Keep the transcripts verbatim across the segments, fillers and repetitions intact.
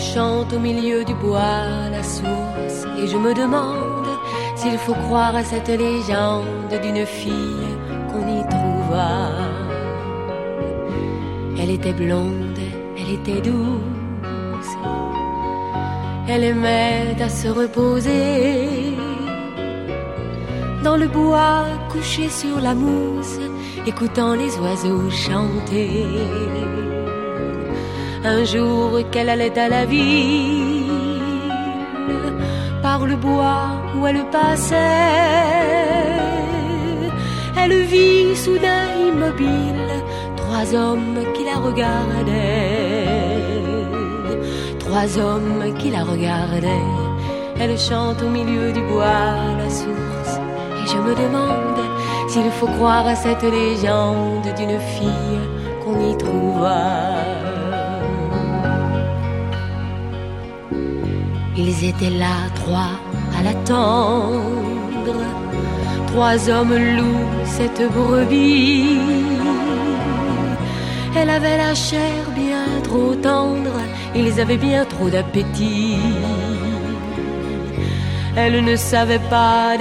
chante au milieu du bois la source, et je me demande s'il faut croire à cette légende d'une fille qu'on y trouva. Elle était blonde, elle était douce, elle aimait à se reposer dans le bois, couchée sur la mousse, écoutant les oiseaux chanter. Un jour qu'elle allait à la ville, par le bois où elle passait, elle vit soudain immobile trois hommes qui la regardaient. Trois hommes qui la regardaient. Elle chante au milieu du bois la source, et je me demande s'il faut croire à cette légende d'une fille qu'on y trouva. Ils étaient là, trois, à l'attendre. Trois hommes louent cette brebis. Elle avait la chair bien trop tendre, ils avaient bien trop d'appétit. Elle ne savait pas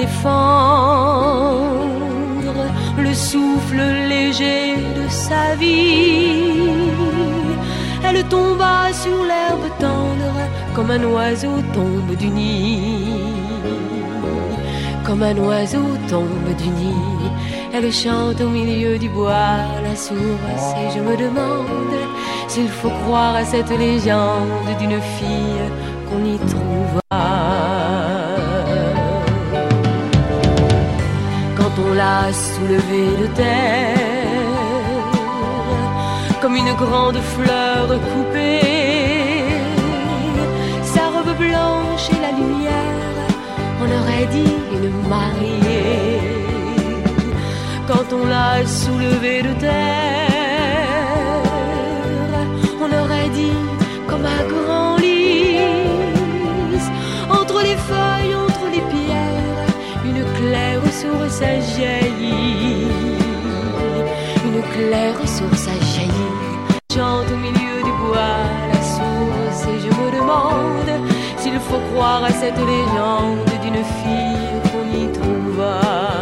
défendre le souffle léger de sa vie. Elle tomba sur l'herbe tendre, comme un oiseau tombe du nid. Comme un oiseau tombe du nid. Elle chante au milieu du bois la source, et je me demande s'il faut croire à cette légende d'une fille qu'on y trouva. Quand on l'a soulevée de terre, comme une grande fleur coupée, sa robe blanche et la lumière, on aurait dit une mariée. Quand on l'a soulevée de terre, on aurait dit comme un grand lys. Entre les feuilles, entre les pierres, une claire source a jailli. Une claire source a jailli. Chante au milieu du bois la source, et je me demande s'il faut croire à cette légende d'une fille qu'on y trouva.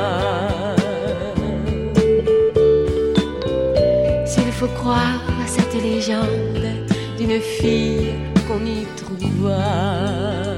S'il faut croire à cette légende d'une fille qu'on y trouva.